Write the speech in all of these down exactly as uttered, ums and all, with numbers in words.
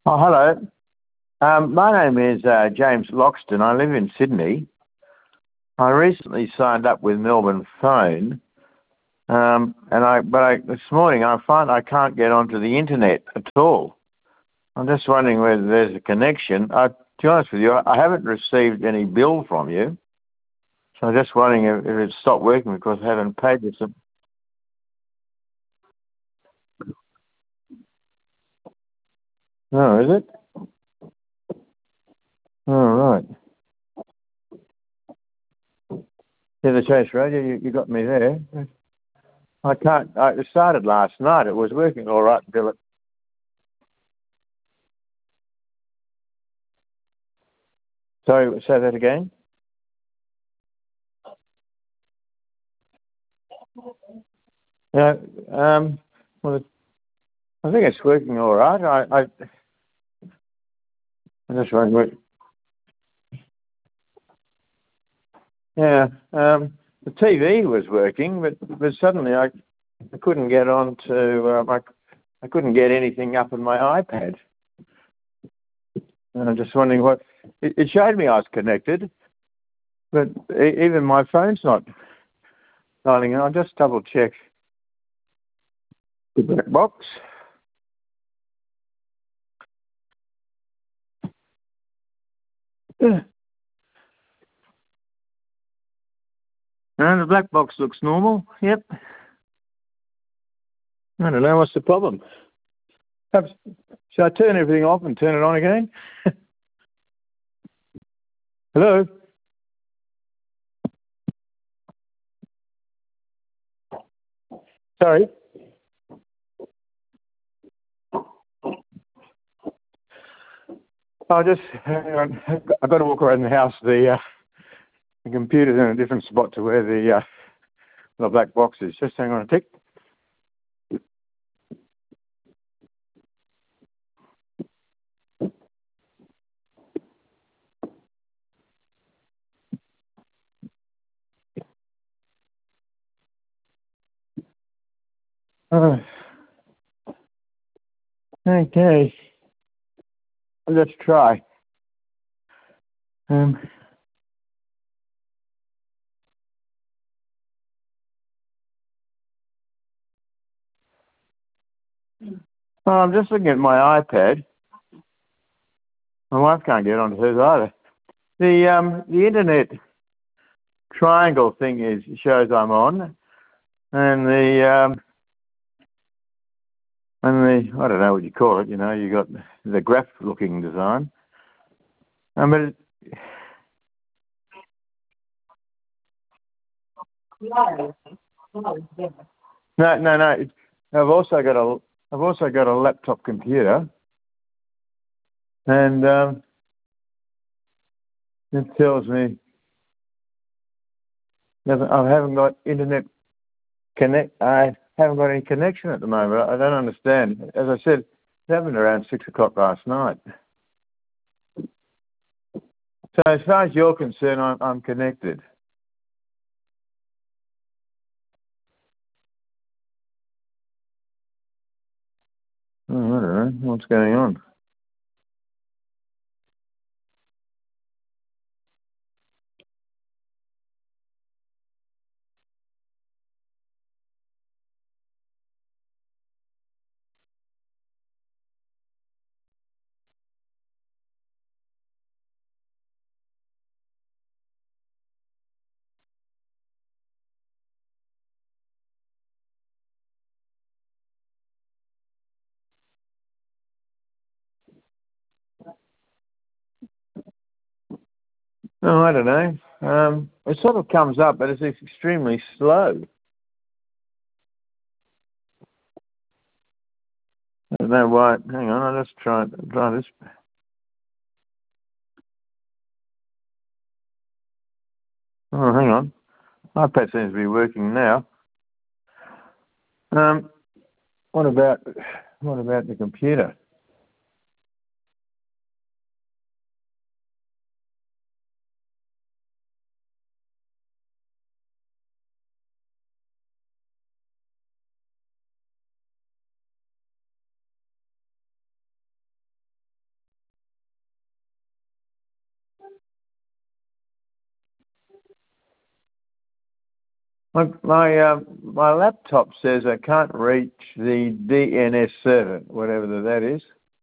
Oh, hello. Um, my name is uh, James Loxton. I live in Sydney. I recently signed up with Melbourne Phone, um, and I but I, this morning I find I can't get onto the internet at all. I'm just wondering whether there's a connection. I, to be honest with you, I haven't received any bill from you, so I'm just wondering if, if it stopped working because I haven't paid you some. Oh, is it? Oh, right. Yeah, the Chase Radio, you, you got me there. I can't. I, it started last night. It was working all right until it. Sorry, say that again. Yeah. Um. Well, it, I think it's working all right. I. I I'm just wondering. Yeah. Um. The T V was working, but but suddenly I, I couldn't get on to. Um, I I couldn't get anything up on my iPad. And I'm just wondering what. It, it showed me I was connected, but e- even my phone's not dialing in. I'll just double check the black box. Yeah. And the black box looks normal. Yep. I don't know what's the problem. Perhaps, should I turn everything off and turn it on again? Hello? Sorry? I'll just, hang on. I've got to walk around the house. The, uh, the computer's in a different spot to where the, uh, the black box is. Just hang on a tick. Uh, okay. Let's try. Um, well, I'm just looking at my iPad. My wife can't get onto hers either. The, um, the internet triangle thing is shows I'm on, and the, um, and the, I don't know what you call it, you know, you got the graph-looking design. Um, but it, no, no, no. It, I've also got a, I've also got a laptop computer, and um, it tells me that I haven't got internet connect. I haven't got any connection at the moment. I don't understand. As I said, it happened around six o'clock last night. So as far as you're concerned, I'm, I'm connected. Oh, I don't know what's going on. Oh, I don't know. Um, it sort of comes up, but it's extremely slow. I don't know why. Hang on, I'll just try try this. Oh, hang on. iPad seems to be working now. Um, what about what about the computer? My my, uh, my laptop says I can't reach the D N S server, whatever that is.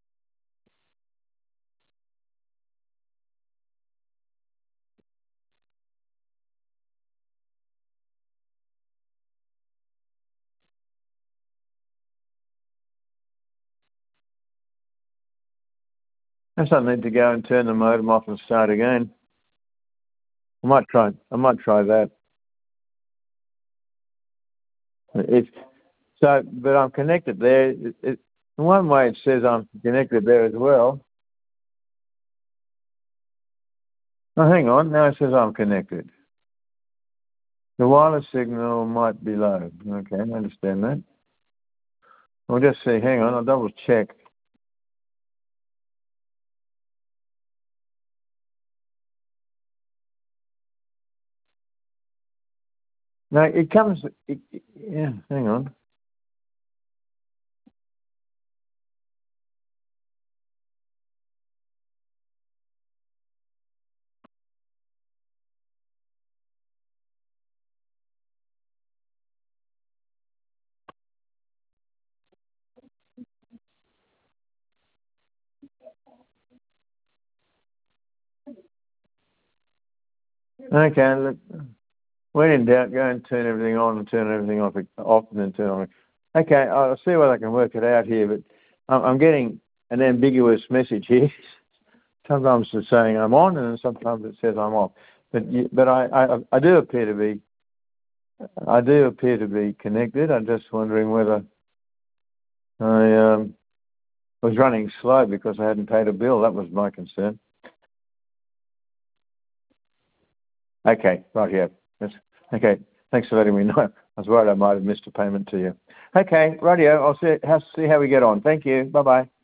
I guess I need to go and turn the modem off and start again. I might try. I might try that. It's so, but I'm connected there. It, it, in one way, it says I'm connected there as well. Oh, hang on. Now it says I'm connected. The wireless signal might be low. Okay, I understand that. We'll just see. Hang on. I'll double check. No, it comes. It, it, yeah, hang on. Okay, look. When in doubt, go and turn everything on and turn everything off, off and then turn on. Okay, I'll see whether I can work it out here, but I'm, I'm getting an ambiguous message here. Sometimes it's saying I'm on, and sometimes it says I'm off. But you, but I, I I do appear to be I do appear to be connected. I'm just wondering whether I um, was running slow because I hadn't paid a bill. That was my concern. Okay, right here. That's, okay, thanks for letting me know. I was worried I might have missed a payment to you. Okay, rightio. I'll see, see how we get on. Thank you. Bye-bye.